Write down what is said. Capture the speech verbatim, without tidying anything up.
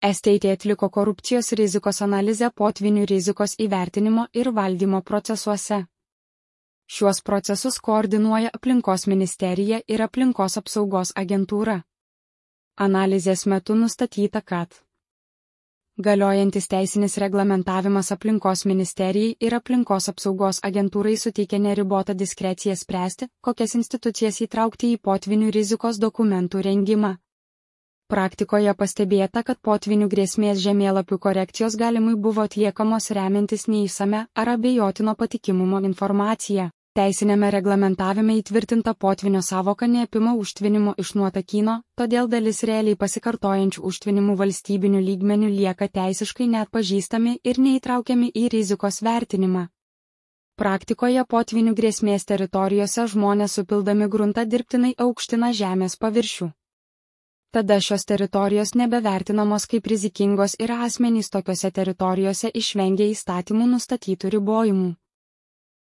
S T T atliko korupcijos rizikos analizę potvynių rizikos įvertinimo ir valdymo procesuose. Šiuos procesus koordinuoja Aplinkos ministerija ir Aplinkos apsaugos agentūra. Analizės metu nustatyta, kad galiojantis teisinis reglamentavimas Aplinkos ministerijai ir Aplinkos apsaugos agentūrai suteikia neribotą diskreciją spręsti, kokias institucijas įtraukti į potvynių rizikos dokumentų rengimą. Praktikoje pastebėta, kad potvynių grėsmės žemėlapių korekcijos galimai buvo atliekamos remiantis neišsame ar abejotino patikimumo informacija. Teisinėme reglamentavime įtvirtinta potvynio sąvoka neapima užtvinimo iš nuotakyno, todėl dalis realiai pasikartojančių užtvinimų valstybinių lygmenių lieka teisiškai neatpažįstami ir neįtraukiami į rizikos vertinimą. Praktikoje potvynių grėsmės teritorijose žmonės supildami gruntą dirbtinai aukština žemės paviršių. Tada šios teritorijos nebevertinamos kaip rizikingos ir asmenys tokiose teritorijose išvengia įstatymų nustatytų ribojimų.